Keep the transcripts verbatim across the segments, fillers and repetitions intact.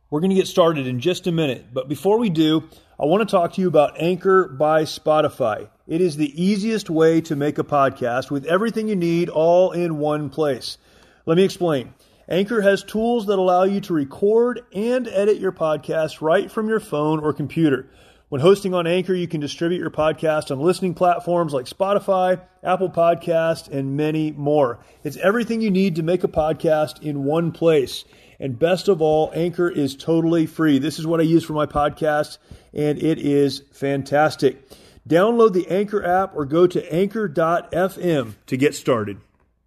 We're going to get started in just a minute, but before we do, I want to talk to you about Anchor by Spotify. It is the easiest way to make a podcast with everything you need all in one place. Let me explain. Anchor has tools that allow you to record and edit your podcast right from your phone or computer. When hosting on Anchor, you can distribute your podcast on listening platforms like Spotify, Apple Podcasts, and many more. It's everything you need to make a podcast in one place. And best of all, Anchor is totally free. This is what I use for my podcast, and it is fantastic. Download the Anchor app or go to anchor dot f m to get started.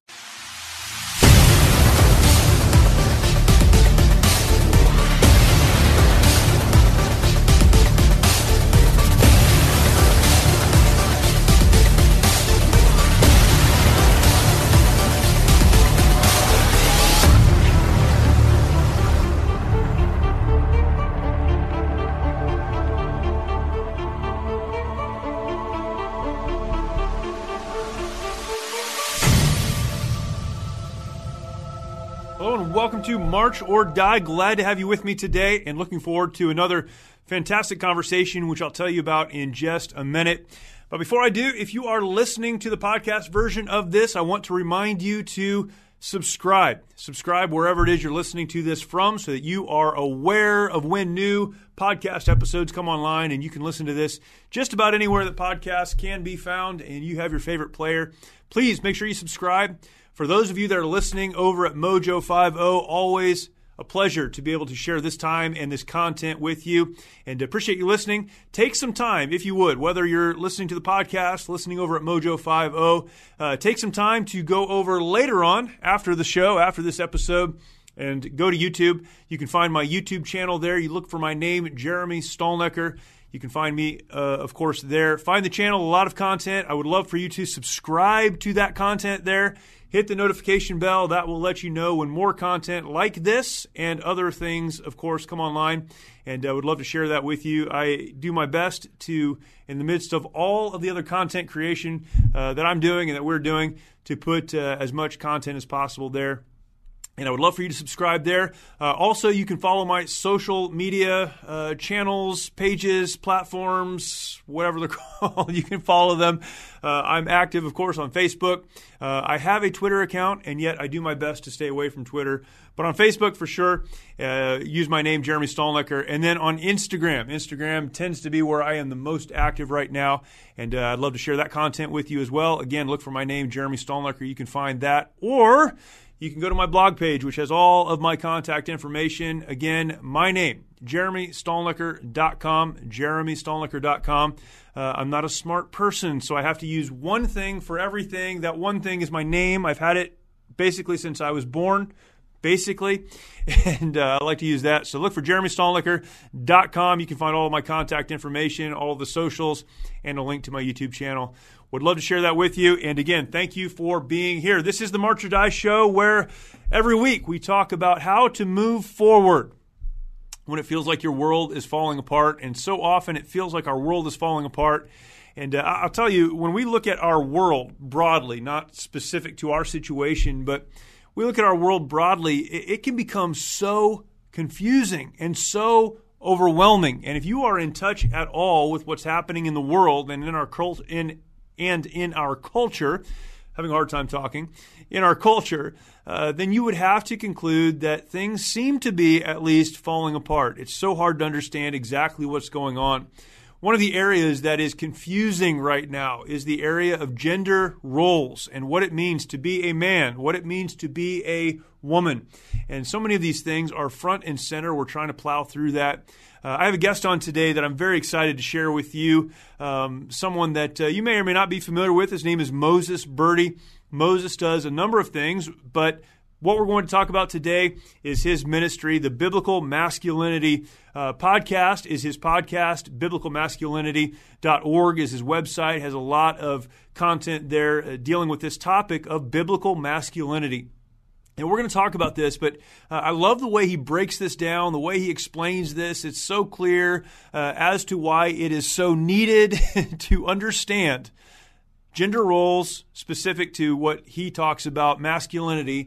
Hello and welcome to March or Die. Glad to have you with me today and looking forward to another fantastic conversation, which I'll tell you about in just a minute. But before I do, if you are listening to the podcast version of this, I want to remind you to subscribe. Subscribe wherever it is you're listening to this from so that you are aware of when new podcast episodes come online and you can listen to this just about anywhere that podcasts can be found and you have your favorite player. Please make sure you subscribe. For those of you that are listening over at Mojo fifty, always a pleasure to be able to share this time and this content with you, and appreciate you listening. Take some time, if you would, whether you're listening to the podcast, listening over at Mojo fifty, uh, take some time to go over later on after the show, after this episode, and go to YouTube. You can find my YouTube channel there. You look for my name, Jeremy Stalnecker. You can find me, uh, of course, there. Find the channel, a lot of content. I would love for you to subscribe to that content there. Hit the notification bell. That will let you know when more content like this and other things, of course, come online. And I would love to share that with you. I do my best to, in the midst of all of the other content creation uh, that I'm doing and that we're doing, to put uh, as much content as possible there. And I would love for you to subscribe there. Uh, also, you can follow my social media uh, channels, pages, platforms, whatever they're called. You can follow them. Uh, I'm active, of course, on Facebook. Uh, I have a Twitter account, and yet I do my best to stay away from Twitter. But on Facebook, for sure, uh, use my name, Jeremy Stalnecker. And then on Instagram. Instagram tends to be where I am the most active right now. And uh, I'd love to share that content with you as well. Again, look for my name, Jeremy Stalnecker. You can find that. Or you can go to my blog page, which has all of my contact information. Again, my name, jeremy stalnecker dot com, jeremy stalnecker dot com. Uh, I'm not a smart person, so I have to use one thing for everything. That one thing is my name. I've had it basically since I was born, basically, and uh, I like to use that. So look for jeremy stalnecker dot com. You can find all of my contact information, all of the socials, and a link to my YouTube channel. Would love to share that with you. And again, thank you for being here. This is the March or Die show, where every week we talk about how to move forward when it feels like your world is falling apart. And so often it feels like our world is falling apart. And uh, I'll tell you, when we look at our world broadly, not specific to our situation, but we look at our world broadly, it, it can become so confusing and so overwhelming. And if you are in touch at all with what's happening in the world and in our cult, in and in our culture, having a hard time talking, in our culture, uh, then you would have to conclude that things seem to be at least falling apart. It's so hard to understand exactly what's going on. One of the areas that is confusing right now is the area of gender roles and what it means to be a man, what it means to be a woman. And so many of these things are front and center. We're trying to plow through that. Uh, I have a guest on today that I'm very excited to share with you, um, someone that uh, you may or may not be familiar with. His name is Moses Birdie. Moses does a number of things, but what we're going to talk about today is his ministry. The Biblical Masculinity uh, podcast is his podcast. biblical masculinity dot org is his website. Has a lot of content there uh, dealing with this topic of biblical masculinity. And we're going to talk about this, but uh, I love the way he breaks this down, the way he explains this. It's so clear uh, as to why it is so needed to understand gender roles specific to what he talks about, masculinity,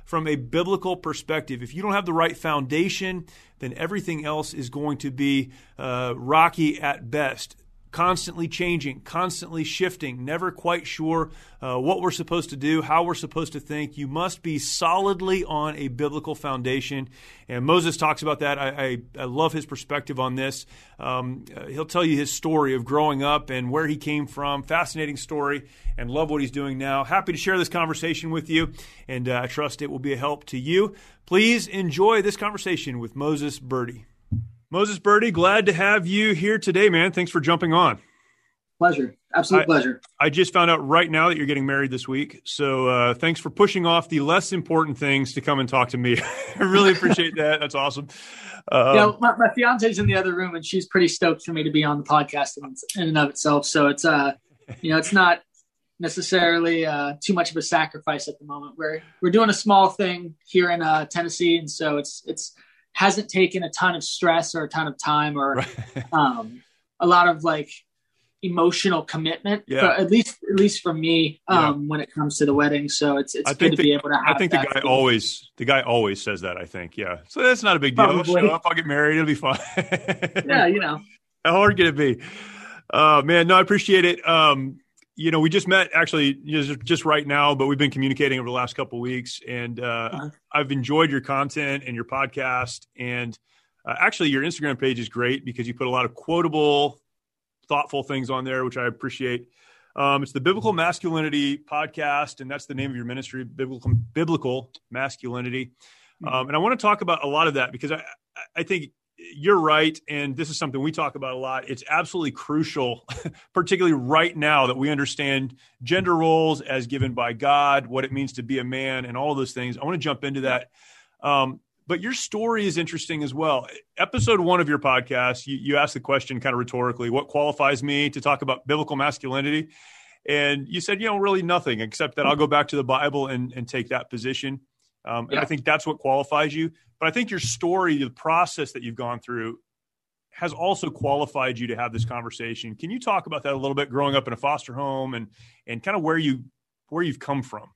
from a biblical perspective. If you don't have the right foundation, then everything else is going to be uh, rocky at best. Constantly changing, constantly shifting, never quite sure uh, what we're supposed to do, how we're supposed to think. You must be solidly on a biblical foundation. And Moses talks about that. I, I, I love his perspective on this. Um, uh, he'll tell you his story of growing up and where he came from. Fascinating story, and love what he's doing now. Happy to share this conversation with you, and uh, I trust it will be a help to you. Please enjoy this conversation with Moses Birdie. Moses Birdie, glad to have you here today, man. Thanks for jumping on. Pleasure. Absolute I, pleasure. I just found out right now that you're getting married this week. So uh, thanks for pushing off the less important things to come and talk to me. I really appreciate that. That's awesome. Um, you know, my, my fiance's in the other room, and she's pretty stoked for me to be on the podcast in, in and of itself. So it's, uh, you know, it's not necessarily uh, too much of a sacrifice at the moment. We're we're doing a small thing here in uh, Tennessee, and so it's it's hasn't taken a ton of stress or a ton of time or right. um, a lot of like emotional commitment, yeah. for, at least at least for me um, yeah. when it comes to the wedding. So it's it's I good to the, be able to have I think that the guy feeling. always the guy always says that, I think. Yeah. So that's not a big deal. I'll show up, I'll get married. It'll be fine. Yeah, you know. How hard can it be? Uh, man, no, I appreciate it. Um, you know, we just met actually just, just right now, but we've been communicating over the last couple of weeks, and uh, uh-huh. I've enjoyed your content and your podcast. And uh, actually, your Instagram page is great because you put a lot of quotable, thoughtful things on there, which I appreciate. Um, it's the Biblical Masculinity Podcast, and that's the name of your ministry, Biblical Biblical Masculinity. Um, and I want to talk about a lot of that because I, I think you're right, and this is something we talk about a lot. It's absolutely crucial, particularly right now, that we understand gender roles as given by God, what it means to be a man, and all those things. I want to jump into that. Um, but your story is interesting as well. Episode one of your podcast, you, you asked the question kind of rhetorically, what qualifies me to talk about biblical masculinity? And you said, you know, really nothing, except that I'll go back to the Bible and, and take that position. Um, and yeah. I think that's what qualifies you. But I think your story, the process that you've gone through, has also qualified you to have this conversation. Can you talk about that a little bit, growing up in a foster home and and kind of where you where you've come from?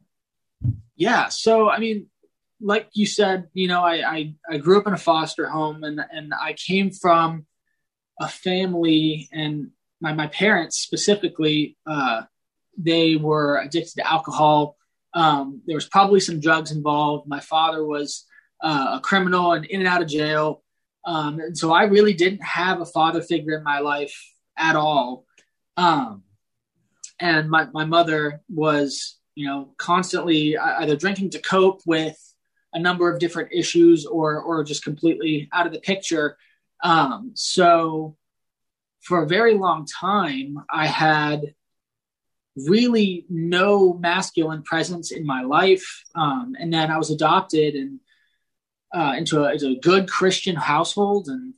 Yeah. So, I mean, like you said, you know, I I, I grew up in a foster home, and and I came from a family, and my my parents specifically, uh, they were addicted to alcohol. Um, there was probably some drugs involved. My father was uh, a criminal and in and out of jail. Um, and so I really didn't have a father figure in my life at all. Um, and my, my mother was, you know, constantly either drinking to cope with a number of different issues or, or just completely out of the picture. Um, so for a very long time, I had really no masculine presence in my life. Um, and then I was adopted and uh, into, a, into a good Christian household. And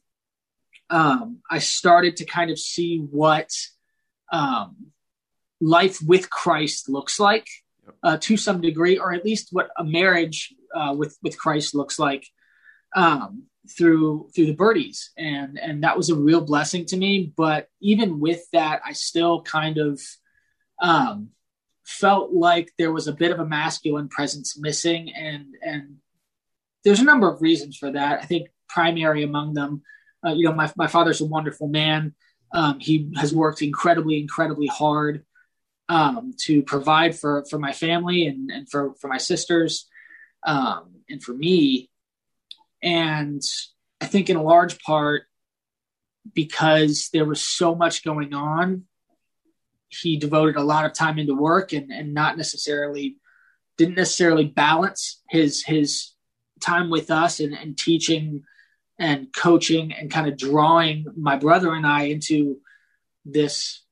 um, I started to kind of see what um, life with Christ looks like uh, to some degree, or at least what a marriage uh, with, with Christ looks like um, through, through the Birdies. And, and that was a real blessing to me. But even with that, I still kind of Um, felt like there was a bit of a masculine presence missing. And, and there's a number of reasons for that. I think primary among them, uh, you know, my, my father's a wonderful man. Um, he has worked incredibly, incredibly hard um, to provide for, for my family and, and for, for my sisters um, and for me. And I think in a large part, because there was so much going on, he devoted a lot of time into work and, and not necessarily didn't necessarily balance his, his time with us and, and teaching and coaching and kind of drawing my brother and I into this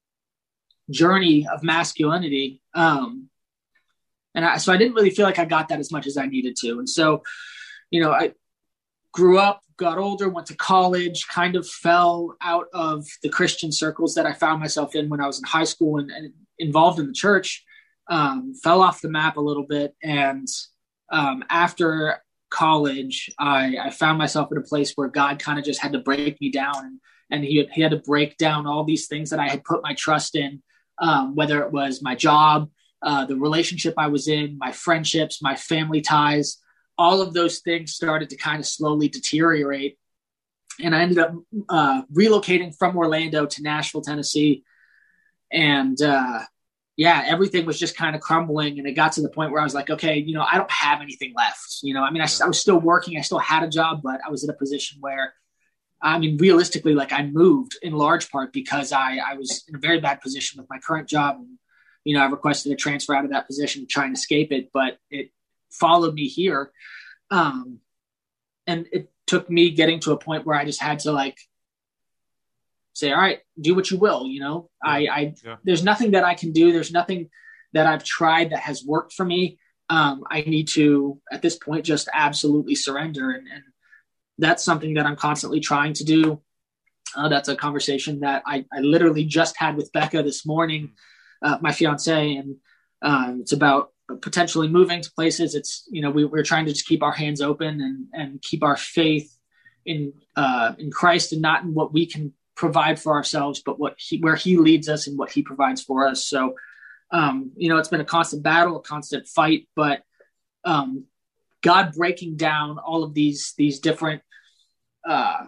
journey of masculinity. Um, and I, so I didn't really feel like I got that as much as I needed to. And so, you know, I grew up, got older, went to college, kind of fell out of the Christian circles that I found myself in when I was in high school and, and involved in the church, um, fell off the map a little bit. And um, after college, I, I found myself in a place where God kind of just had to break me down. And, and he, he had to break down all these things that I had put my trust in, um, whether it was my job, uh, the relationship I was in, my friendships, my family ties, all of those things started to kind of slowly deteriorate. And I ended up uh, relocating from Orlando to Nashville, Tennessee. And uh, yeah, everything was just kind of crumbling. And it got to the point where I was like, okay, you know, I don't have anything left. You know, I mean, I, I was still working. I still had a job, but I was in a position where, I mean, realistically, like I moved in large part because I, I was in a very bad position with my current job. And, you know, I requested a transfer out of that position to try and escape it, but it followed me here. Um, and it took me getting to a point where I just had to like say, all right, do what you will. You know, yeah. I, I, yeah. there's nothing that I can do. There's nothing that I've tried that has worked for me. Um, I need to, at this point, just absolutely surrender. And, and that's something that I'm constantly trying to do. Uh, that's a conversation that I, I literally just had with Becca this morning, uh, my fiance, and um, it's about potentially moving to places. It's, you know, we, we're trying to just keep our hands open and, and keep our faith in, uh, in Christ, and not in what we can provide for ourselves, but what he, where he leads us and what he provides for us. So, um, you know, it's been a constant battle, a constant fight, but um, God breaking down all of these, these different, uh,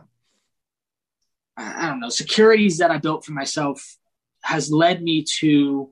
I don't know, securities that I built for myself has led me to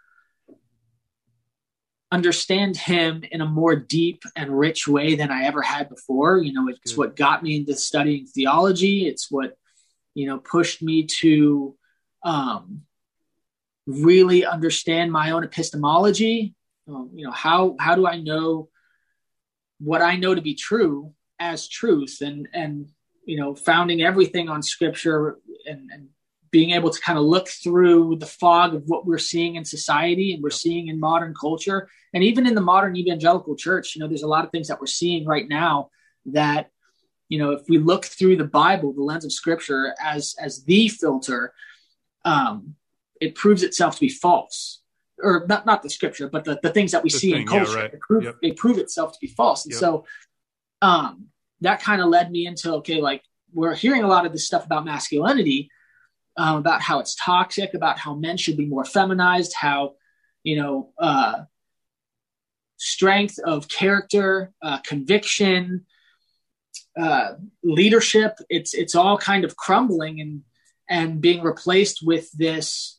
understand him in a more deep and rich way than I ever had before. You know, it's Good. What got me into studying theology. It's what, you know, pushed me to um, really understand my own epistemology. Um, you know, how, how do I know what I know to be true as truth, and, and, you know, founding everything on scripture, and, and being able to kind of look through the fog of what we're seeing in society and we're seeing in modern culture. And even in the modern evangelical church, you know, there's a lot of things that we're seeing right now that, you know, if we look through the Bible, the lens of scripture as, as the filter, um, it proves itself to be false. Or not, not the scripture, but the, the things that we the see thing, in culture, yeah, right. they, prove, yep. they prove itself to be false. And yep. so um, that kind of led me into, okay, like we're hearing a lot of this stuff about masculinity, um, about how it's toxic, about how men should be more feminized, how, you know, uh, strength of character, uh, conviction, uh, leadership, it's, it's all kind of crumbling and, and being replaced with this,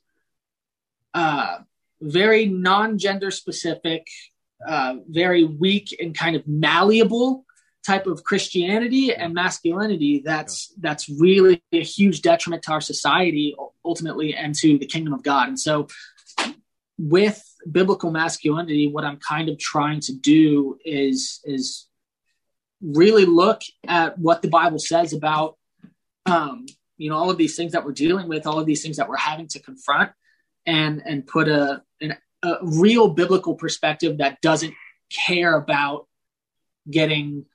uh, very non-gender specific, uh, very weak and kind of malleable type of Christianity and masculinity. That's, yeah. that's really a huge detriment to our society ultimately and to the kingdom of God. And so with biblical masculinity, what I'm kind of trying to do is, is really look at what the Bible says about, um, you know, all of these things that we're dealing with, all of these things that we're having to confront, and, and put a, an, a real biblical perspective that doesn't care about getting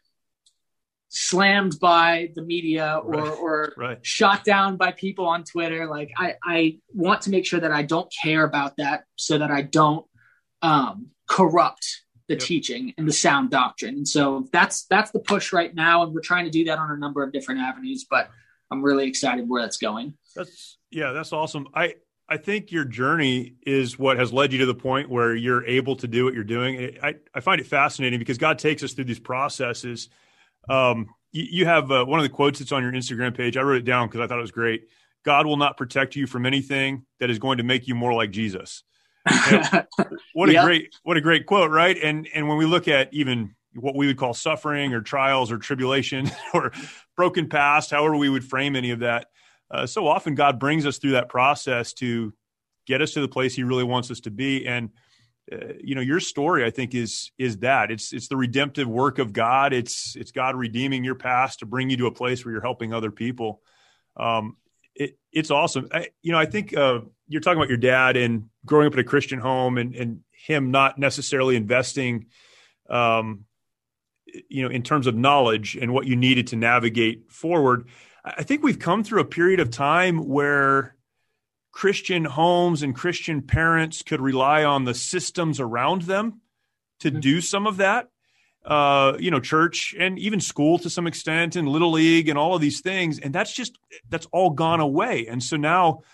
slammed by the media or, right. or right. shot down by people on Twitter. Like I, I want to make sure that I don't care about that, so that I don't um, corrupt the yep. teaching and the sound doctrine. And so that's, that's the push right now. And we're trying to do that on a number of different avenues, but I'm really excited where that's going. That's yeah, that's awesome. I, I think your journey is what has led you to the point where you're able to do what you're doing. I, I find it fascinating because God takes us through these processes. Um, you, you have uh, one of the quotes that's on your Instagram page. I wrote it down because I thought it was great. God will not protect you from anything that is going to make you more like Jesus. You know, what a yep. great, what a great quote, right? And and when we look at even what we would call suffering or trials or tribulation or broken past, however we would frame any of that, uh, so often God brings us through that process to get us to the place he really wants us to be. And, uh, you know, your story, I think, is is that. It's it's the redemptive work of God. It's it's God redeeming your past to bring you to a place where you're helping other people. Um, it, it's awesome. I, you know, I think uh, you're talking about your dad and growing up in a Christian home, and, and him not necessarily investing um, you know, in terms of knowledge and what you needed to navigate forward. I think we've come through a period of time where Christian homes and Christian parents could rely on the systems around them to mm-hmm. do some of that. Uh, you know, church and even school to some extent, and Little League and all of these things. And that's just, that's all gone away. And so now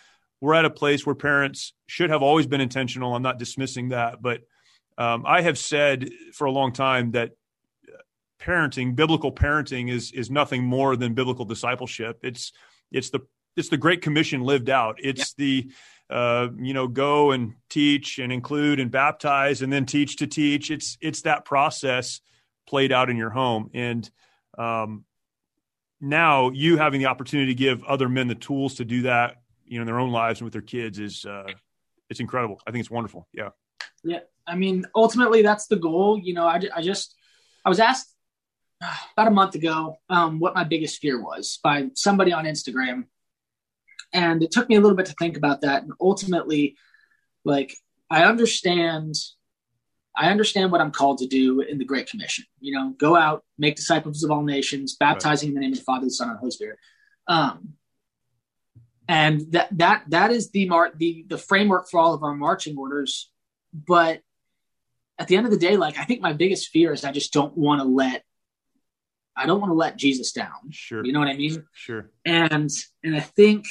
we're at a place where parents should have always been intentional. I'm not dismissing that, but um, I have said for a long time that parenting, biblical parenting is, is nothing more than biblical discipleship. It's, it's the, it's the Great Commission lived out. It's yeah. the, uh, you know, go and teach and include and baptize and then teach to teach. It's, it's that process played out in your home. And, um, now you having the opportunity to give other men the tools to do that, you know, in their own lives and with their kids is, uh, it's incredible. I think it's wonderful. Yeah. Yeah. I mean, ultimately that's the goal. You know, I, I just, I was asked about a month ago, um, what my biggest fear was by somebody on Instagram. And it took me a little bit to think about that. And ultimately, like, I understand, I understand what I'm called to do in the Great Commission, you know, go out, make disciples of all nations, baptizing right. in the name of the Father, the Son, and the Holy Spirit. Um, and that, that, that is the mar- the, the framework for all of our marching orders. But at the end of the day, like, I think my biggest fear is I just don't want to let, I don't want to let Jesus down. Sure. You know what I mean? Sure. And, and I think,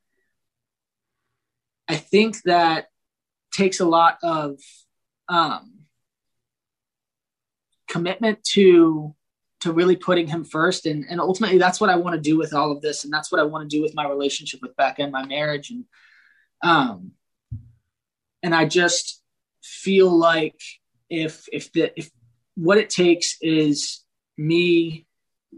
I think that takes a lot of, um, commitment to, to really putting him first. And, and ultimately that's what I want to do with all of this. And that's what I want to do with my relationship with Becca and my marriage. And, um, and I just feel like if, if the, if what it takes is me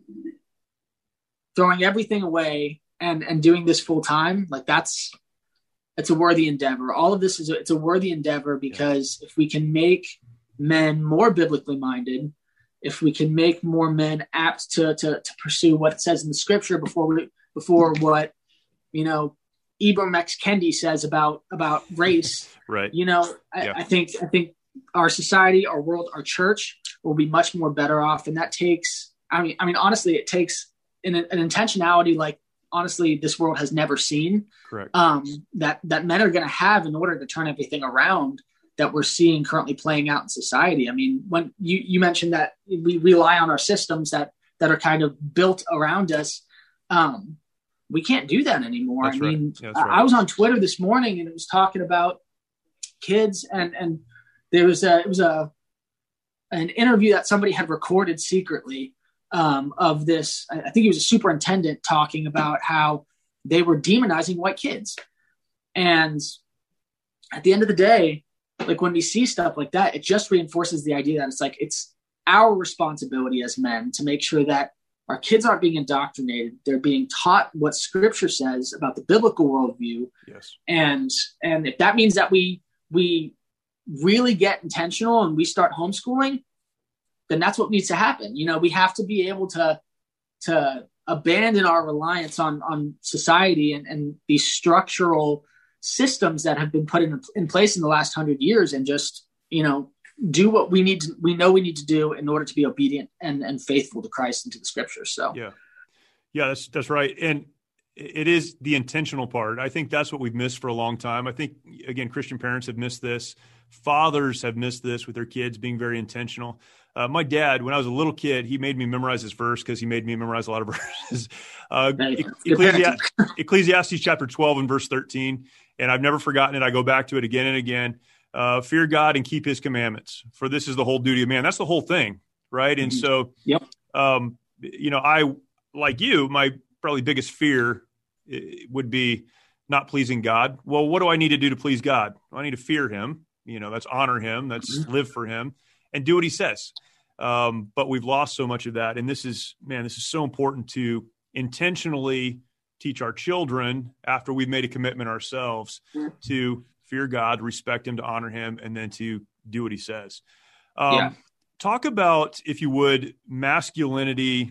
throwing everything away and, and doing this full time, like that's, it's a worthy endeavor. All of this is, a, it's a worthy endeavor because yeah. if we can make men more biblically minded, if we can make more men apt to, to, to pursue what it says in the scripture before we, before what, you know, Ibram X. Kendi says about, about race, right. You know, I, yeah. I think, I think our society, our world, our church will be much more better off. And that takes, I mean, I mean, honestly, it takes an, an intentionality like, honestly, this world has never seen. Correct. Um, that, that men are going to have in order to turn everything around that we're seeing currently playing out in society. I mean, when you, you mentioned that we rely on our systems that, that are kind of built around us, um, we can't do that anymore. That's I mean, right. I, right. I was on Twitter this morning and it was talking about kids and, and there was a, it was a, an interview that somebody had recorded secretly um, of this. I think he was a superintendent talking about how they were demonizing white kids. And at the end of the day, like when we see stuff like that, it just reinforces the idea that it's like, it's our responsibility as men to make sure that our kids aren't being indoctrinated. They're being taught what scripture says about the biblical worldview. Yes. And, and if that means that we, we really get intentional and we start homeschooling, then that's what needs to happen. You know, we have to be able to, to abandon our reliance on, on society and, and these structural systems that have been put in, in place in the last hundred years and just, you know, do what we need to, we know we need to do in order to be obedient and, and faithful to Christ and to the scriptures. So, yeah, yeah, that's, that's right. And it is the intentional part. I think that's what we've missed for a long time. I think, again, Christian parents have missed this. Fathers have missed this with their kids being very intentional. Uh, my dad, when I was a little kid, he made me memorize his verse because he made me memorize a lot of verses. Uh, Ecclesiastes, Ecclesiastes chapter twelve and verse thirteen. And I've never forgotten it. I go back to it again and again. Uh, fear God and keep his commandments, for this is the whole duty of man. That's the whole thing, right? And so, yep. um, you know, I, like you, my probably biggest fear would be not pleasing God. Well, what do I need to do to please God? I need to fear him. You know, that's honor him. That's mm-hmm. live for him and do what he says. Um, but we've lost so much of that. And this is, man, this is so important to intentionally teach our children after we've made a commitment ourselves mm-hmm. to fear God, respect him, to honor him, and then to do what he says. Um, yeah. Talk about, if you would, masculinity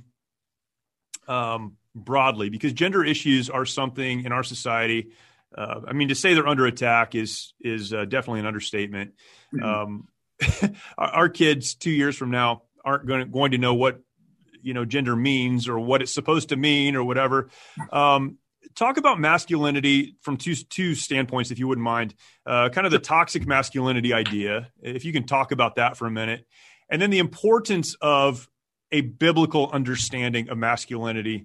um, broadly, because gender issues are something in our society. Uh, I mean, to say they're under attack is is uh, definitely an understatement. Mm-hmm. Um, our, our kids two years from now aren't going to, going to know what, you know, gender means or what it's supposed to mean or whatever. Um, talk about masculinity from two two standpoints, if you wouldn't mind. Uh, kind of the toxic masculinity idea, if you can talk about that for a minute, and then the importance of a biblical understanding of masculinity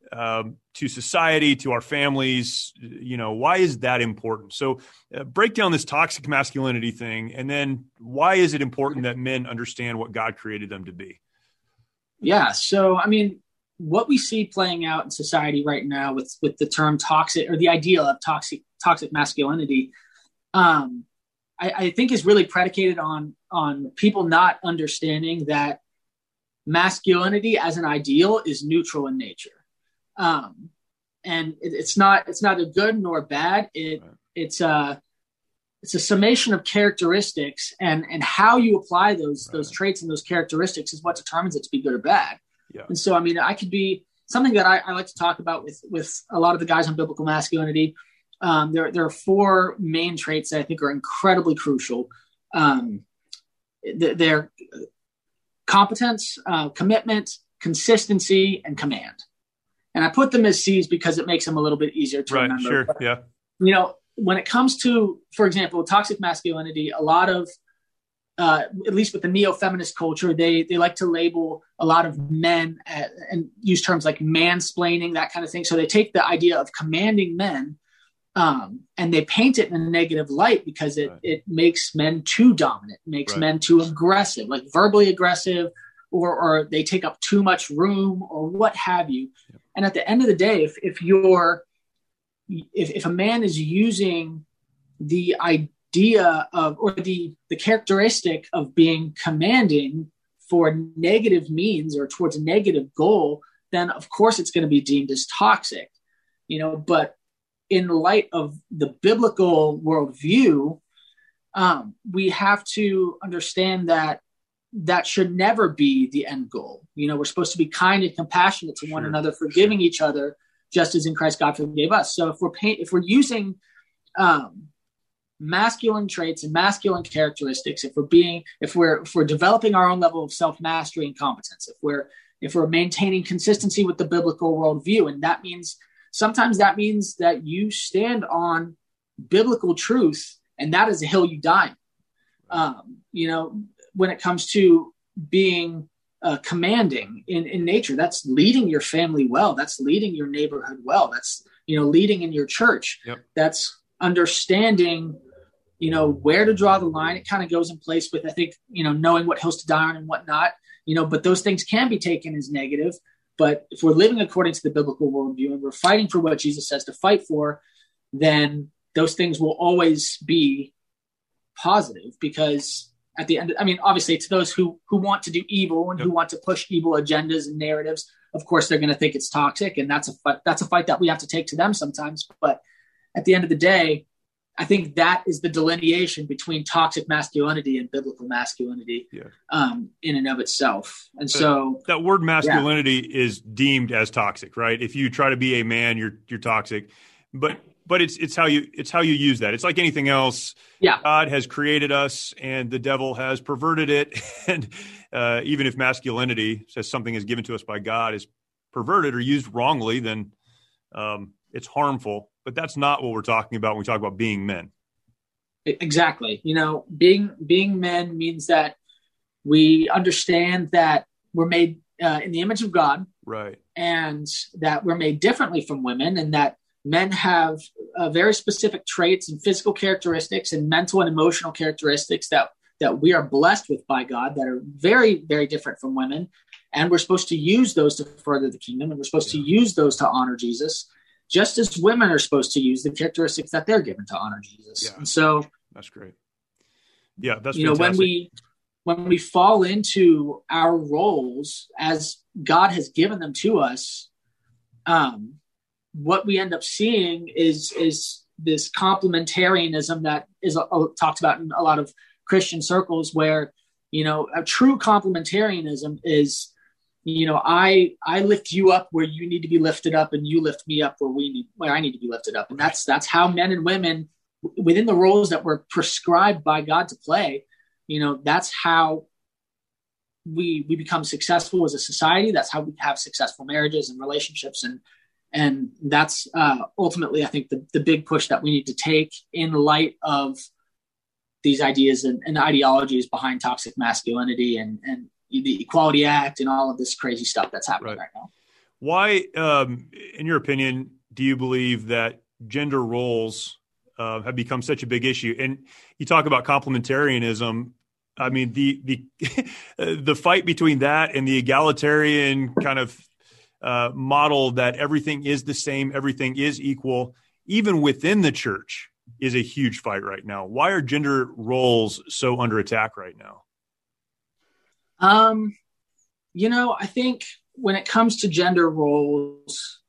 um, to society, to our families? You know, why is that important? So uh, break down this toxic masculinity thing. And then why is it important that men understand what God created them to be? Yeah. So, I mean, what we see playing out in society right now with, with the term toxic, or the idea of toxic, toxic masculinity, um, I, I think is really predicated on, on people not understanding that masculinity as an ideal is neutral in nature. Um, and it, it's not, it's neither good nor bad. It, right. it's a, it's a summation of characteristics, and, and how you apply those, right. those traits and those characteristics is what determines it to be good or bad. Yeah. And so, I mean, I could be something that I, I like to talk about with, with a lot of the guys on biblical masculinity. Um, there, there are four main traits that I think are incredibly crucial. Um, they're competence, uh, commitment, consistency, and command. And I put them as C's because it makes them a little bit easier to right, remember. Sure, but, yeah. You know, when it comes to, for example, toxic masculinity, a lot of, uh, at least with the neo-feminist culture, they they like to label a lot of men at, and use terms like mansplaining, that kind of thing. So they take the idea of commanding men um, and they paint it in a negative light because it right. it makes men too dominant, makes right. men too aggressive, like verbally aggressive, or or they take up too much room, or what have you. Yep. And at the end of the day, if if you're if if a man is using the idea of, or the the characteristic of being commanding for negative means or towards a negative goal, then of course it's going to be deemed as toxic, you know. But in light of the biblical worldview, um, we have to understand that that should never be the end goal. You know, we're supposed to be kind and compassionate to one sure. another, forgiving each other, just as in Christ God forgave us. So if we're paint, if we're using um, masculine traits and masculine characteristics, if we're being, if we're if we're developing our own level of self-mastery and competence, if we're if we're maintaining consistency with the biblical worldview, and that means sometimes that means that you stand on biblical truth, and that is a hill you die on. Um, you know, when it comes to being uh, commanding in, in nature, that's leading your family well. That's leading your neighborhood well. That's, you know, leading in your church. Yep. That's understanding, you know, where to draw the line. It kind of goes in place with, I think, you know, knowing what hills to die on and whatnot, you know, but those things can be taken as negative. But if we're living according to the biblical worldview and we're fighting for what Jesus says to fight for, then those things will always be positive, because at the end, I mean, obviously it's those who, who want to do evil and yep. who want to push evil agendas and narratives. Of course, they're going to think it's toxic, and that's a fight, that's a fight that we have to take to them sometimes. But at the end of the day, I think that is the delineation between toxic masculinity and biblical masculinity yeah. um, in and of itself. And so that word masculinity yeah. is deemed as toxic, right? If you try to be a man, you're you're toxic. But but it's it's how you it's how you use that. It's like anything else. Yeah. God has created us, and the devil has perverted it. And uh, even if masculinity says something is given to us by God is perverted or used wrongly, then um, it's harmful. But that's not what we're talking about when we talk about being men. Exactly. You know, being being men means that we understand that we're made uh, in the image of God, right? And that we're made differently from women, and that men have uh, very specific traits and physical characteristics and mental and emotional characteristics that that we are blessed with by God that are very, very different from women. And we're supposed to use those to further the kingdom, and we're supposed yeah. to use those to honor Jesus, just as women are supposed to use the characteristics that they're given to honor Jesus. Yeah. And so that's great. Yeah, that's you fantastic. know, when we when we fall into our roles as God has given them to us, um, what we end up seeing is is this complementarianism that is uh, talked about in a lot of Christian circles, where, you know, a true complementarianism is, you know, I I lift you up where you need to be lifted up, and you lift me up where we need where I need to be lifted up. And that's that's how men and women within the roles that were prescribed by God to play, you know, that's how we we become successful as a society. That's how we have successful marriages and relationships. And and that's uh, ultimately, I think, the, the big push that we need to take in light of these ideas and, and ideologies behind toxic masculinity and, and the Equality Act and all of this crazy stuff that's happening right, right now. Why, um, in your opinion, do you believe that gender roles uh, have become such a big issue? And you talk about complementarianism. I mean, the the the fight between that and the egalitarian kind of uh, model that everything is the same, everything is equal, even within the church, is a huge fight right now. Why are gender roles so under attack right now? Um, you know, I think when it comes to gender roles,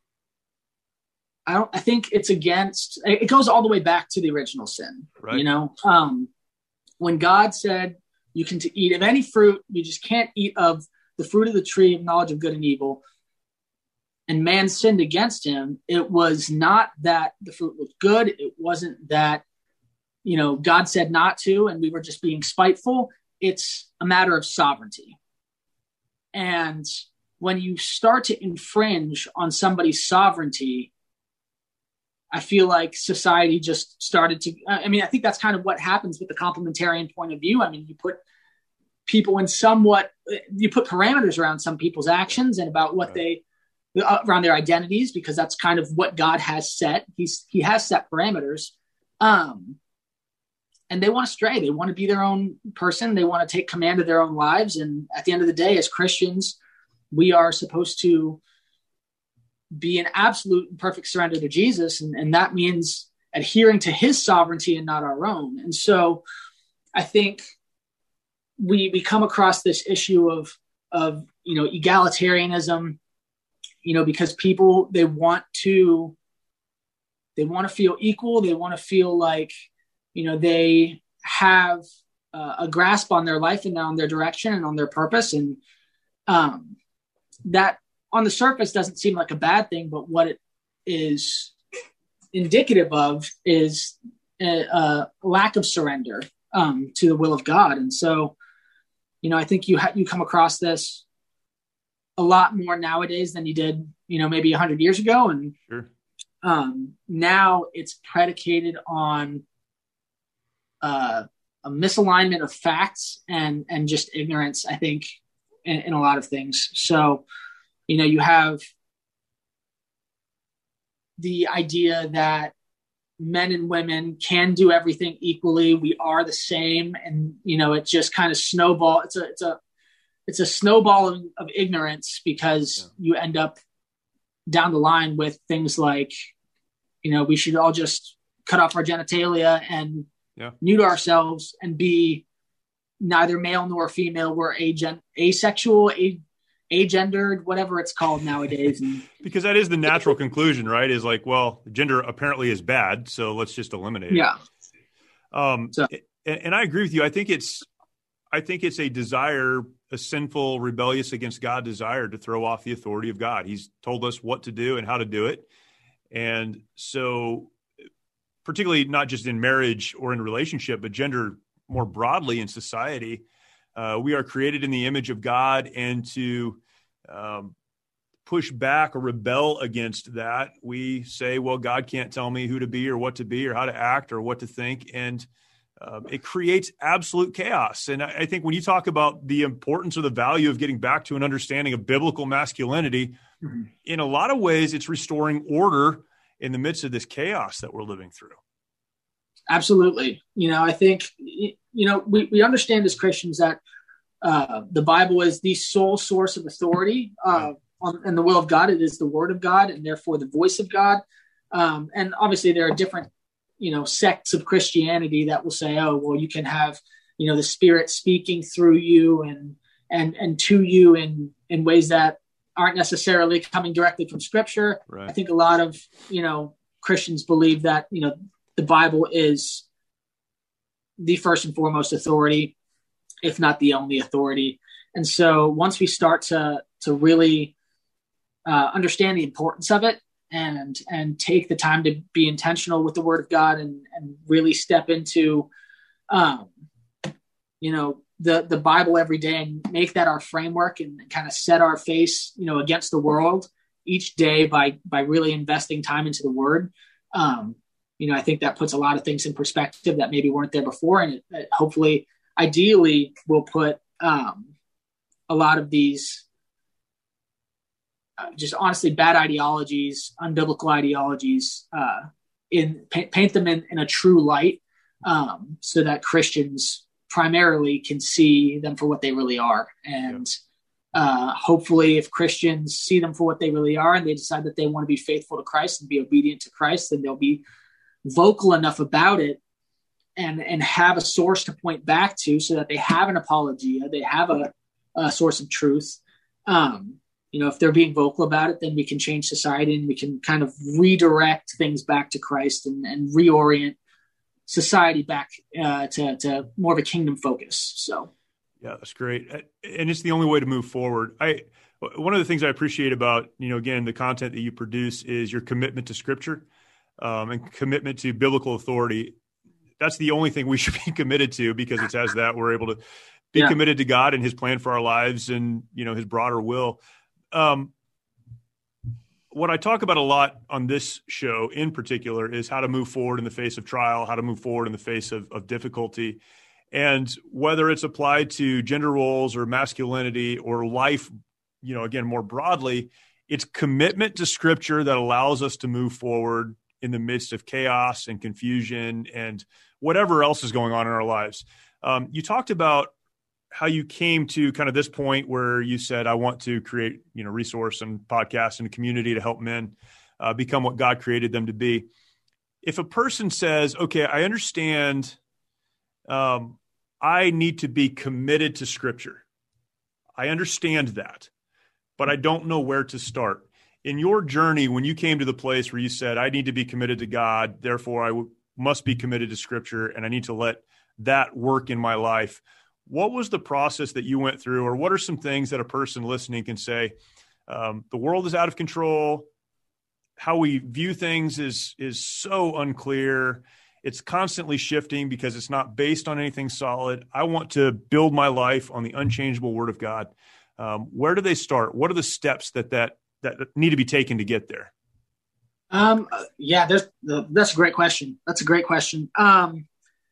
I don't, I think it's against, it goes all the way back to the original sin, right. You know, um, when God said you can t- eat of any fruit, you just can't eat of the fruit of the tree of knowledge of good and evil. And man sinned against him. It was not that the fruit was good. It wasn't that, you know, God said not to, and we were just being spiteful. It's a matter of sovereignty. And when you start to infringe on somebody's sovereignty, I feel like society just started to, I mean, I think that's kind of what happens with the complementarian point of view. I mean, you put people in somewhat, you put parameters around some people's actions and about what they, around their identities, because that's kind of what God has set. He's, he has set parameters. Um, and they want to stray. They want to be their own person. They want to take command of their own lives. And at the end of the day, as Christians, we are supposed to be in absolute and perfect surrender to Jesus. And, and that means adhering to his sovereignty and not our own. And so I think we, we come across this issue of, of, you know, egalitarianism, you know, because people, they want to, they want to feel equal. They want to feel like, you know, they have uh, a grasp on their life and on their direction and on their purpose. And um, that on the surface doesn't seem like a bad thing, but what it is indicative of is a, a lack of surrender um, to the will of God. And so, you know, I think you ha- you come across this a lot more nowadays than you did, you know, maybe a hundred years ago. And sure. um, now it's predicated on uh, a misalignment of facts and, and just ignorance, I think, in, in a lot of things. So, you know, you have the idea that men and women can do everything equally. We are the same. And, you know, it just kind of snowball. It's a, it's a, it's a snowball of, of ignorance, because yeah. you end up down the line with things like, you know, we should all just cut off our genitalia and yeah. neuter ourselves and be neither male nor female. We're agen- asexual, a- agendered, whatever it's called nowadays. And, because that is the natural conclusion, right? Is like, well, gender apparently is bad, so let's just eliminate it. Yeah. Um, so. and, and I agree with you. I think it's, I think it's a desire, a sinful, rebellious against God desire to throw off the authority of God. He's told us what to do and how to do it. And so particularly not just in marriage or in relationship, but gender more broadly in society, uh, we are created in the image of God, and to um, push back or rebel against that, we say, well, God can't tell me who to be or what to be or how to act or what to think. And Um, it creates absolute chaos. And I, I think when you talk about the importance or the value of getting back to an understanding of biblical masculinity, mm-hmm. in a lot of ways, it's restoring order in the midst of this chaos that we're living through. Absolutely. You know, I think, you know, we, we understand as Christians that uh, the Bible is the sole source of authority uh, on, in the will of God. It is the word of God and therefore the voice of God. Um, and obviously there are different you know, sects of Christianity that will say, oh, well, you can have, you know, the Spirit speaking through you and, and, and to you in, in ways that aren't necessarily coming directly from Scripture. Right. I think a lot of, you know, Christians believe that, you know, the Bible is the first and foremost authority, if not the only authority. And so once we start to, to really uh, understand the importance of it, and and take the time to be intentional with the word of God and, and really step into, um, you know, the, the Bible every day and make that our framework and kind of set our face, you know, against the world each day by, by really investing time into the word. Um, you know, I think that puts a lot of things in perspective that maybe weren't there before. And it, it hopefully, ideally will put um, a lot of these uh, just honestly bad ideologies, unbiblical ideologies, uh, in paint, paint them in, in a true light, um, so that Christians primarily can see them for what they really are. And uh, hopefully if Christians see them for what they really are and they decide that they want to be faithful to Christ and be obedient to Christ, then they'll be vocal enough about it and, and have a source to point back to so that they have an apologia, they have a, a source of truth. Um, you know, if they're being vocal about it, then we can change society and we can kind of redirect things back to Christ and, and reorient society back uh, to, to more of a kingdom focus. So, yeah, that's great. And it's the only way to move forward. I, one of the things I appreciate about, you know, again, the content that you produce is your commitment to scripture um, and commitment to biblical authority. That's the only thing we should be committed to, because it's as that we're able to be yeah. committed to God and his plan for our lives and, you know, his broader will. Um, what I talk about a lot on this show in particular is how to move forward in the face of trial, how to move forward in the face of, of difficulty. And whether it's applied to gender roles or masculinity or life, you know, again, more broadly, it's commitment to scripture that allows us to move forward in the midst of chaos and confusion and whatever else is going on in our lives. Um, you talked about how you came to kind of this point where you said, I want to create, you know, resource and podcasts and a community to help men uh, become what God created them to be. If a person says, okay, I understand, um, I need to be committed to scripture. I understand that, but I don't know where to start. In your journey, when you came to the place where you said, I need to be committed to God, therefore I w- must be committed to scripture, and I need to let that work in my life, what was the process that you went through, or what are some things that a person listening can say? Um, the world is out of control. How we view things is is so unclear. It's constantly shifting because it's not based on anything solid. I want to build my life on the unchangeable Word of God. Um, where do they start? What are the steps that that that need to be taken to get there? Um, yeah, there's, that's a great question. That's a great question. Um,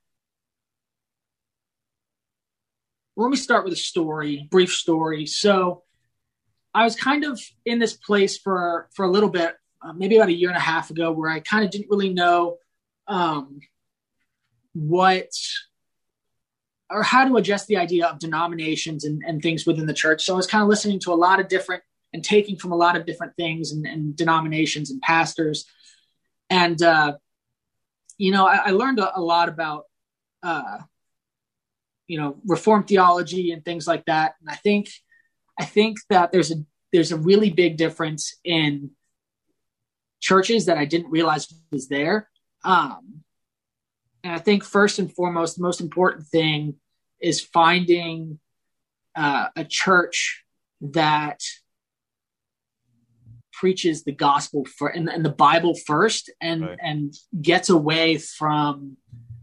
Let me start with a story, brief story. So I was kind of in this place for, for a little bit, uh, maybe about a year and a half ago, where I kind of didn't really know um, what or how to adjust the idea of denominations and, and things within the church. So I was kind of listening to a lot of different and taking from a lot of different things and, and denominations and pastors. And, uh, you know, I, I learned a, a lot about uh you know, Reformed theology and things like that. And I think, I think that there's a, there's a really big difference in churches that I didn't realize was there. Um, and I think first and foremost, the most important thing is finding uh, a church that preaches the gospel for, and, and the Bible first, and, right. and gets away from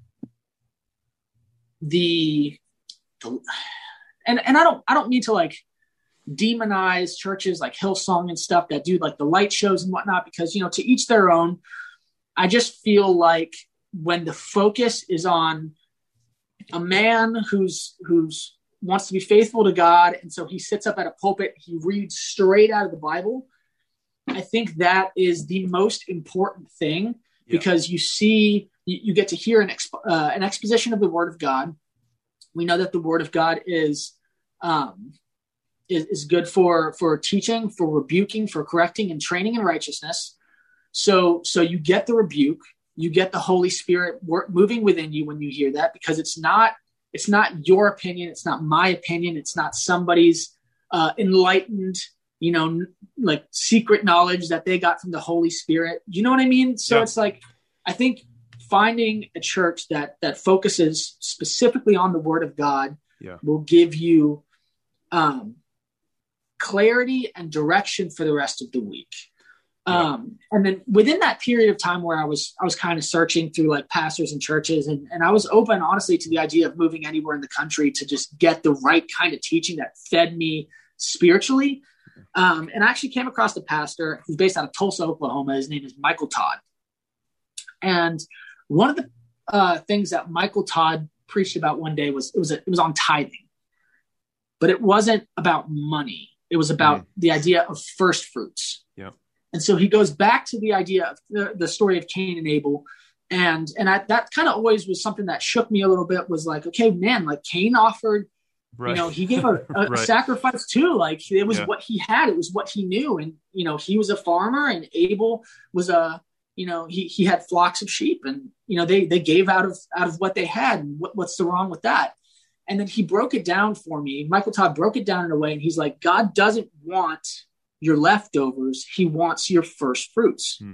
the, the and and I don't I don't mean to like demonize churches like Hillsong and stuff that do like the light shows and whatnot, because, you know, to each their own. I just feel like when the focus is on a man who's who's wants to be faithful to God, and so he sits up at a pulpit, he reads straight out of the Bible, I think that is the most important thing, yeah. because you see you get to hear an, exp- uh, an exposition of the Word of God. We know that the Word of God is, um, is, is good for, for teaching, for rebuking, for correcting, and training in righteousness. So, so you get the rebuke, you get the Holy Spirit work, moving within you when you hear that, because it's not, it's not your opinion. It's not my opinion. It's not somebody's uh, enlightened, you know, like secret knowledge that they got from the Holy Spirit. You know what I mean? So yeah. It's like, I think, finding a church that that focuses specifically on the Word of God yeah. will give you um, clarity and direction for the rest of the week. Yeah. Um, and then within that period of time where I was I was kind of searching through like pastors and churches, and, and I was open, honestly, to the idea of moving anywhere in the country to just get the right kind of teaching that fed me spiritually. Um, and I actually came across a pastor who's based out of Tulsa, Oklahoma. His name is Michael Todd. And one of the uh, things that Michael Todd preached about one day was it was a, it was on tithing, but it wasn't about money. It was about mm. the idea of first fruits. Yeah. And so he goes back to the idea of the, the story of Cain and Abel. And, and I, that kind of always was something that shook me a little bit, was like, okay, man, like Cain offered, right. you know, he gave a, a, right. a sacrifice too. Like it was yeah. what he had. It was what he knew. And, you know, he was a farmer and Abel was a, you know, he, he had flocks of sheep, and, you know, they, they gave out of, out of what they had. And what, what's the wrong with that? And then he broke it down for me. Michael Todd broke it down in a way. And he's like, God doesn't want your leftovers. He wants your first fruits. Hmm.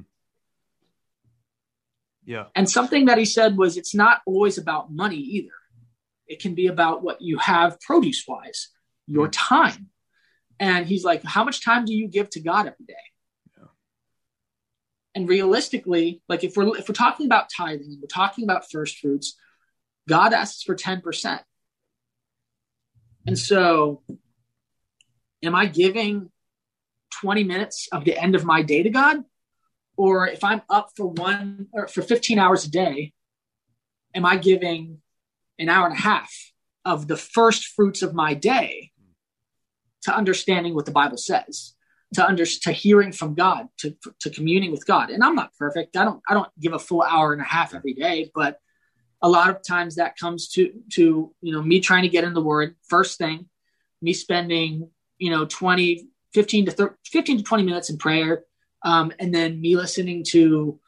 Yeah. And something that he said was, it's not always about money either. It can be about what you have produce wise, your hmm. time. And he's like, how much time do you give to God every day? Yeah. And realistically, like if we're, if we're talking about tithing and we're talking about first fruits, God asks for ten percent. And so am I giving twenty minutes of the end of my day to God? Or if I'm up for one or for fifteen hours a day, am I giving an hour and a half of the first fruits of my day to understanding what the Bible says, to under, to hearing from God, to, to communing with God? And I'm not perfect. I don't, I don't give a full hour and a half every day, but a lot of times that comes to, to, you know, me trying to get in the word first thing, me spending, you know, twenty, fifteen to thirty, fifteen to twenty minutes in prayer. Um, and then me listening to,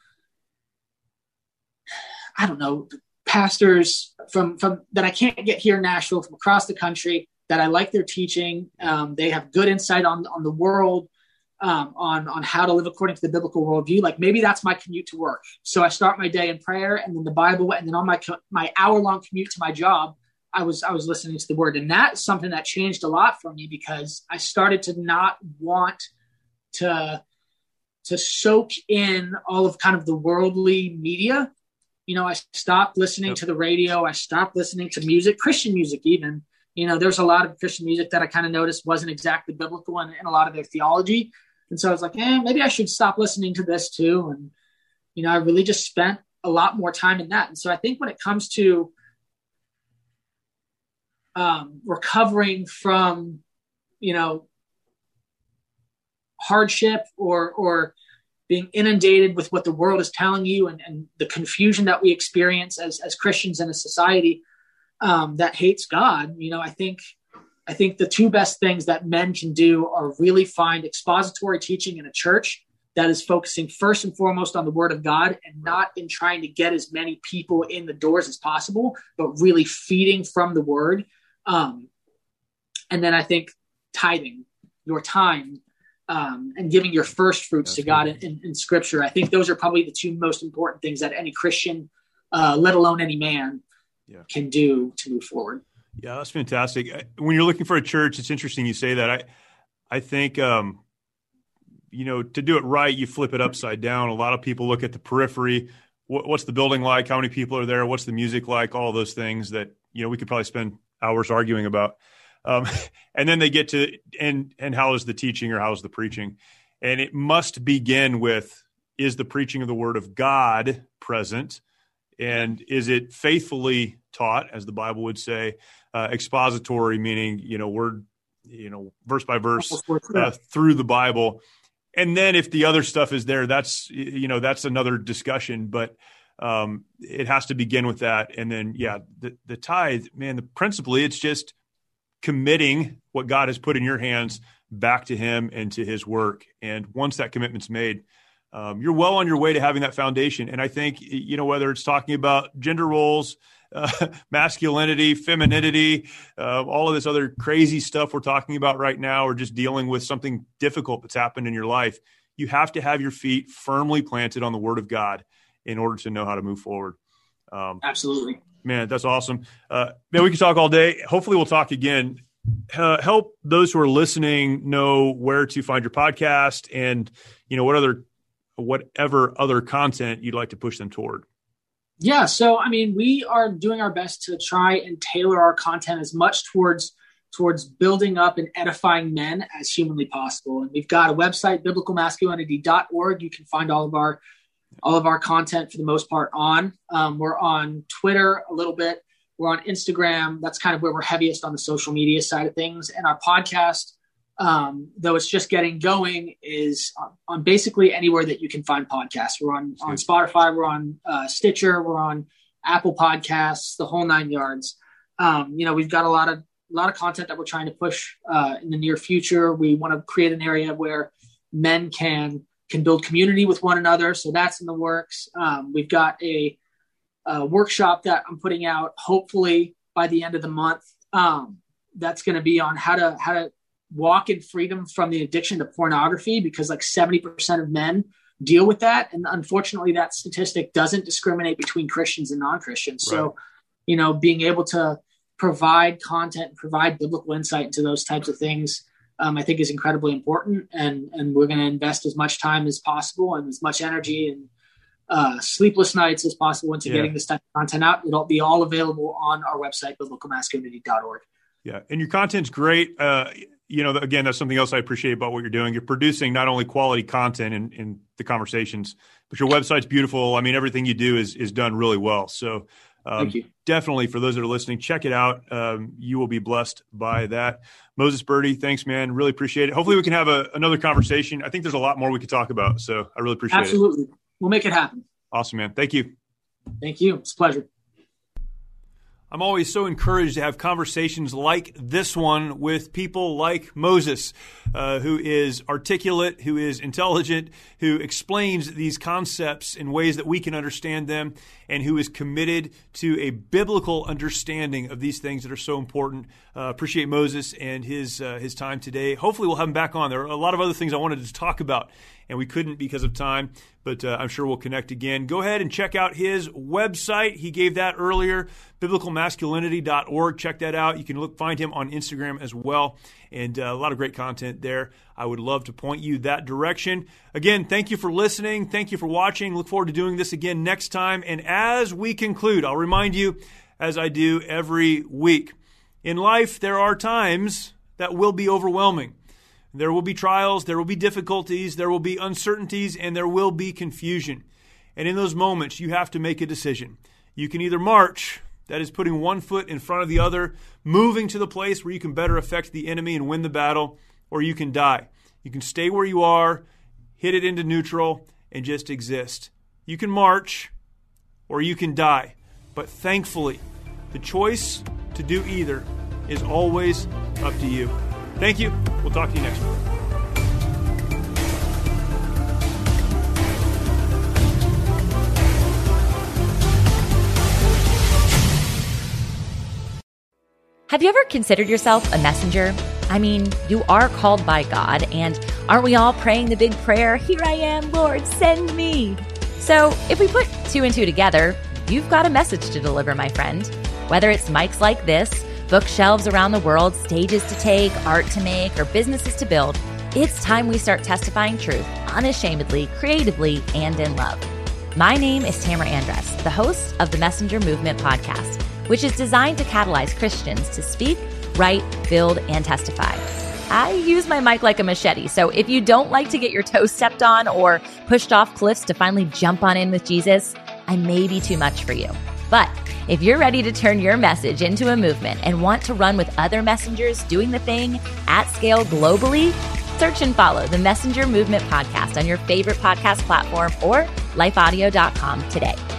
I don't know, pastors from, from that I can't get here in Nashville, from across the country, that I like their teaching. Um, they have good insight on, on the world, um, on, on how to live according to the biblical worldview. Like maybe that's my commute to work. So I start my day in prayer, and then the Bible, and then on my, my hour long commute to my job, I was, I was listening to the word. And that's something that changed a lot for me, because I started to not want to, to soak in all of kind of the worldly media. You know, I stopped listening yep. to the radio. I stopped listening to music, Christian music even. You know, there's a lot of Christian music that I kind of noticed wasn't exactly biblical in, in a lot of their theology. And so I was like, eh, maybe I should stop listening to this too. And, you know, I really just spent a lot more time in that. And so I think when it comes to um, recovering from, you know, hardship or or being inundated with what the world is telling you, and, and the confusion that we experience as as Christians in a society um, that hates God, you know, I think I think the two best things that men can do are really find expository teaching in a church that is focusing first and foremost on the word of God, and not in trying to get as many people in the doors as possible, but really feeding from the word. Um, and then I think tithing your time, Um, and giving your first fruits That's to God in, in, in Scripture. I think those are probably the two most important things that any Christian, uh, let alone any man, yeah. can do to move forward. Yeah, that's fantastic. When you're looking for a church, it's interesting you say that. I, I think, um, you know, to do it right, you flip it upside down. A lot of people look at the periphery. What, what's the building like? How many people are there? What's the music like? All those things that, you know, we could probably spend hours arguing about. Um, and then they get to, and, and how is the teaching, or how is the preaching? And it must begin with, is the preaching of the word of God present? And is it faithfully taught, as the Bible would say, uh, expository, meaning, you know, word, you know, verse by verse uh, through the Bible. And then if the other stuff is there, that's, you know, that's another discussion, but um, it has to begin with that. And then, yeah, the, the tithe, man, the, principally it's just committing what God has put in your hands back to him and to his work. And once that commitment's made, um, you're well on your way to having that foundation. And I think, you know, whether it's talking about gender roles, uh, masculinity, femininity, uh, all of this other crazy stuff we're talking about right now, or just dealing with something difficult that's happened in your life, you have to have your feet firmly planted on the word of God in order to know how to move forward. Um, Absolutely. Man, that's awesome. Uh, man, we can talk all day. Hopefully we'll talk again. Uh, help those who are listening know where to find your podcast, and, you know, what other, whatever other content you'd like to push them toward. Yeah. So, I mean, we are doing our best to try and tailor our content as much towards, towards building up and edifying men as humanly possible. And we've got a website, biblical masculinity dot org. You can find all of our all of our content for the most part on. Um, we're on Twitter a little bit. We're on Instagram. That's kind of where we're heaviest on the social media side of things. And our podcast, um, though it's just getting going, is on, on basically anywhere that you can find podcasts. We're on, on Spotify, we're on uh, Stitcher, we're on Apple Podcasts, the whole nine yards. Um, you know, we've got a lot of, a lot of content that we're trying to push uh, in the near future. We want to create an area where men can, can build community with one another. So that's in the works. Um, we've got a, a workshop that I'm putting out, hopefully by the end of the month. Um, that's going to be on how to, how to walk in freedom from the addiction to pornography, because like seventy percent of men deal with that. And unfortunately that statistic doesn't discriminate between Christians and non-Christians. Right. So, you know, being able to provide content, provide biblical insight into those types of things, um, I think is incredibly important. And, and we're going to invest as much time as possible and as much energy and uh, sleepless nights as possible into yeah. getting this type of content out. It'll be all available on our website, biblical masculinity dot org. Yeah. And your content's great. Uh, you know, again, that's something else I appreciate about what you're doing. You're producing not only quality content in, in the conversations, but your website's beautiful. I mean, everything you do is, is done really well. So um, Thank you. Definitely for those that are listening, check it out. Um, you will be blessed by that. Moses Birdie, thanks, man. Really appreciate it. Hopefully we can have a, another conversation. I think there's a lot more we could talk about. So I really appreciate Absolutely. it. Absolutely. We'll make it happen. Awesome, man. Thank you. Thank you. It's a pleasure. I'm always so encouraged to have conversations like this one with people like Moses, uh, who is articulate, who is intelligent, who explains these concepts in ways that we can understand them, and who is committed to a biblical understanding of these things that are so important. Uh, appreciate Moses and his uh, his time today. Hopefully we'll have him back on. There are a lot of other things I wanted to talk about, and we couldn't because of time, but uh, I'm sure we'll connect again. Go ahead and check out his website. He gave that earlier, biblical masculinity dot org. Check that out. You can look find him on Instagram as well, and uh, a lot of great content there. I would love to point you that direction. Again, thank you for listening. Thank you for watching. Look forward to doing this again next time. And as we conclude, I'll remind you, as I do every week, in life there are times that will be overwhelming. There will be trials, there will be difficulties, there will be uncertainties, and there will be confusion. And in those moments, you have to make a decision. You can either march, that is putting one foot in front of the other, moving to the place where you can better affect the enemy and win the battle, or you can die. You can stay where you are, hit it into neutral, and just exist. You can march, or you can die. But thankfully, the choice to do either is always up to you. Thank you. We'll talk to you next week. Have you ever considered yourself a messenger? I mean, you are called by God, and aren't we all praying the big prayer, "Here I am, Lord, send me"? So if we put two and two together, you've got a message to deliver, my friend. Whether it's mics like this, bookshelves around the world, stages to take, art to make, or businesses to build, it's time we start testifying truth unashamedly, creatively, and in love. My name is Tamara Andress, the host of the Messenger Movement podcast, which is designed to catalyze Christians to speak, write, build, and testify. I use my mic like a machete, so if you don't like to get your toes stepped on or pushed off cliffs to finally jump on in with Jesus, I may be too much for you. But if you're ready to turn your message into a movement and want to run with other messengers doing the thing at scale globally, search and follow the Messenger Movement podcast on your favorite podcast platform or life audio dot com today.